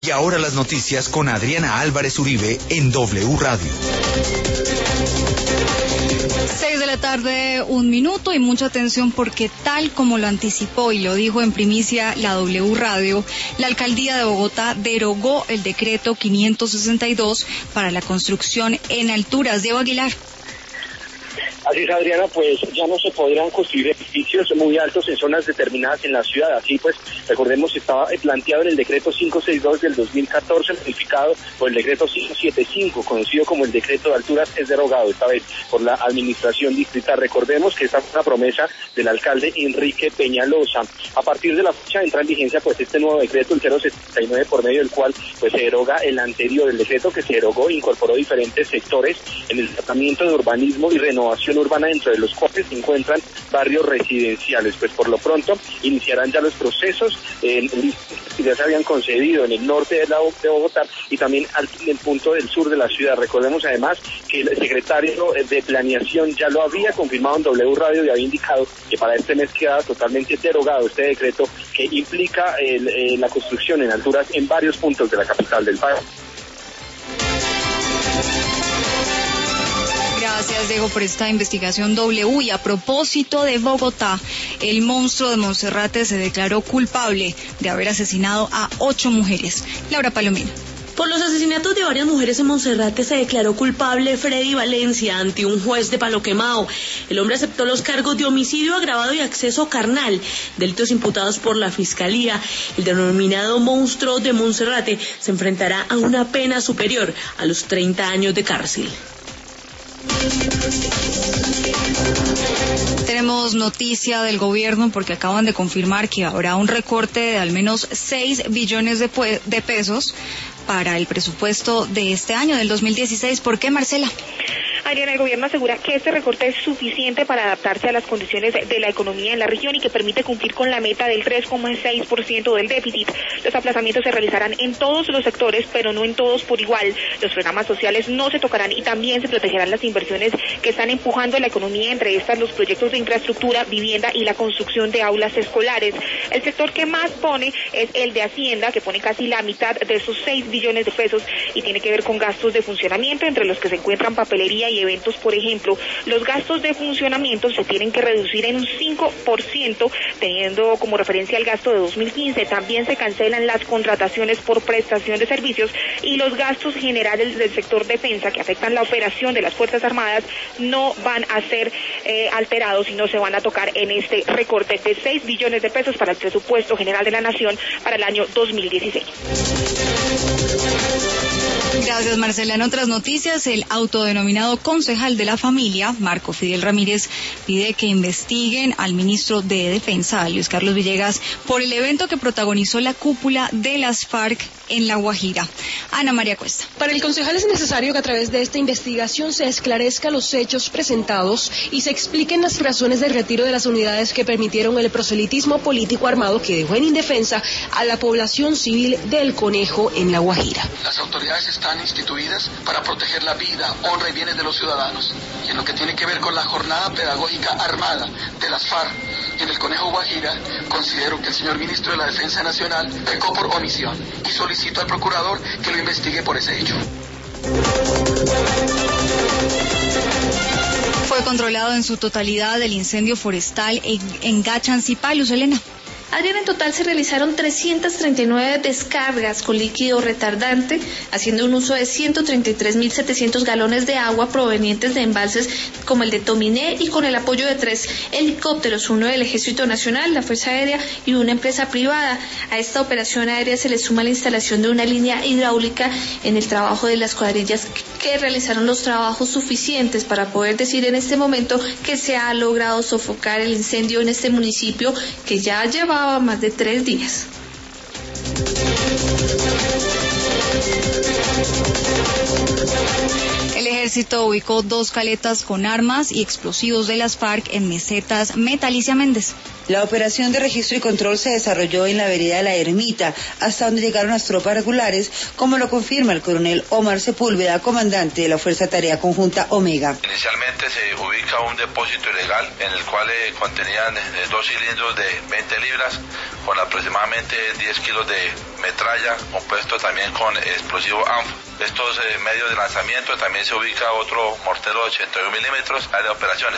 Y ahora las noticias con Adriana Álvarez Uribe en W Radio. 6 de la tarde, 1 minuto, y mucha atención porque tal como lo anticipó y lo dijo en primicia la W Radio, la alcaldía de Bogotá derogó el decreto 562 para la construcción en alturas. Diego Aguilar. Así es, Adriana, pues ya no se podrán construir edificios muy altos en zonas determinadas en la ciudad. Así pues, recordemos, estaba planteado en el decreto 562 del 2014, modificado por el decreto 575, conocido como el decreto de alturas, es derogado esta vez por la administración distrital. Recordemos que esta fue una promesa del alcalde Enrique Peñalosa. A partir de la fecha entra en vigencia pues este nuevo decreto, el 079, por medio del cual pues se deroga el anterior. El decreto que se derogó incorporó diferentes sectores en el tratamiento de urbanismo y renovación urbana, dentro de los cuales se encuentran barrios residenciales. Pues por lo pronto iniciarán ya los procesos que ya se habían concedido en el norte de Bogotá y también en el punto del sur de la ciudad. Recordemos además que el secretario de Planeación ya lo había confirmado en W Radio y había indicado que para este mes queda totalmente derogado este decreto que implica la construcción en alturas en varios puntos de la capital del país. Gracias, Diego, por esta investigación W. Y a propósito de Bogotá, el monstruo de Monserrate se declaró culpable de haber asesinado a 8 mujeres. Laura Palomino. Por los asesinatos de varias mujeres en Monserrate se declaró culpable Freddy Valencia ante un juez de Palo Quemado. El hombre aceptó los cargos de homicidio agravado y acceso carnal, delitos imputados por la Fiscalía. El denominado monstruo de Monserrate se enfrentará a una pena superior a los 30 años de cárcel. Tenemos noticia del gobierno porque acaban de confirmar que habrá un recorte de al menos 6 billones de pesos para el presupuesto de este año, del 2016. ¿Por qué, Marcela? Adriana, el gobierno asegura que este recorte es suficiente para adaptarse a las condiciones de la economía en la región y que permite cumplir con la meta del 3,6% del déficit. Los aplazamientos se realizarán en todos los sectores, pero no en todos por igual. Los programas sociales no se tocarán y también se protegerán las inversiones que están empujando la economía, entre estas los proyectos de infraestructura, vivienda y la construcción de aulas escolares. El sector que más pone es el de Hacienda, que pone casi la mitad de esos 6 billones de pesos y tiene que ver con gastos de funcionamiento, entre los que se encuentran papelería y eventos. Por ejemplo, los gastos de funcionamiento se tienen que reducir en un 5%, teniendo como referencia el gasto de 2015. También se cancelan las contrataciones por prestación de servicios y los gastos generales del sector defensa que afectan la operación de las Fuerzas Armadas no van a ser alterados y no se van a tocar en este recorte de 6 billones de pesos para el presupuesto general de la Nación para el año 2016. Gracias, Marcela. En otras noticias, el autodenominado concejal de la familia, Marco Fidel Ramírez, pide que investiguen al ministro de Defensa, Luis Carlos Villegas, por el evento que protagonizó la cúpula de las FARC en La Guajira. Ana María Cuesta. Para el concejal es necesario que a través de esta investigación se esclarezcan los hechos presentados y se expliquen las razones del retiro de las unidades que permitieron el proselitismo político armado que dejó en indefensa a la población civil del Conejo en La Guajira. Las autoridades están instituidas para proteger la vida, honra y bienes de los ciudadanos. Y en lo que tiene que ver con la jornada pedagógica armada de las FARC en el Conejo Guajira, considero que el señor ministro de la Defensa Nacional pecó por omisión y solicito al procurador que lo investigue por ese hecho. Fue controlado en su totalidad el incendio forestal en Gachancipá, Luz Elena. Ayer en total se realizaron 339 descargas con líquido retardante, haciendo un uso de 133.700 galones de agua provenientes de embalses como el de Tominé y con el apoyo de 3 helicópteros, uno del Ejército Nacional, la Fuerza Aérea y una empresa privada. A esta operación aérea se le suma la instalación de una línea hidráulica en el trabajo de las cuadrillas que realizaron los trabajos suficientes para poder decir en este momento que se ha logrado sofocar el incendio en este municipio que ya llevaba más de 3 días. El ejército ubicó 2 caletas con armas y explosivos de las FARC en Mesetas. Metalicia Méndez. La operación de registro y control se desarrolló en la vereda de la Ermita, hasta donde llegaron las tropas regulares, como lo confirma el coronel Omar Sepúlveda, comandante de la Fuerza Tarea Conjunta Omega. Inicialmente se ubica un depósito ilegal en el cual contenían 2 cilindros de 20 libras con aproximadamente 10 kilos de metralla, compuesto también con explosivo ANF. Estos medios de lanzamiento también se ubica otro mortero de 81 milímetros, área de operaciones.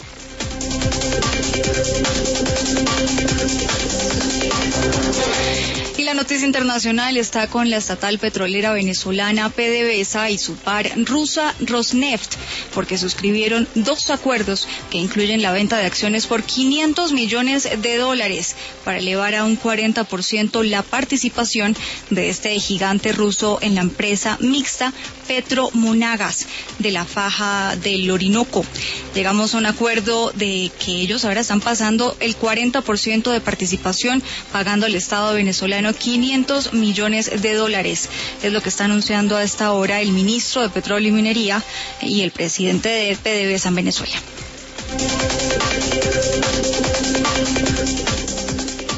Y la noticia internacional está con la estatal petrolera venezolana PDVSA y su par rusa Rosneft, porque suscribieron 2 acuerdos que incluyen la venta de acciones por $500 millones para elevar a un 40% la participación de este gigante ruso en la empresa mixta Petromonagas de la faja del Orinoco. Llegamos a un acuerdo de que ellos ahora están pasando el 40% de participación, pagando al Estado venezolano $500 millones. Es lo que está anunciando a esta hora el ministro de Petróleo y Minería y el presidente de PDVSA en Venezuela.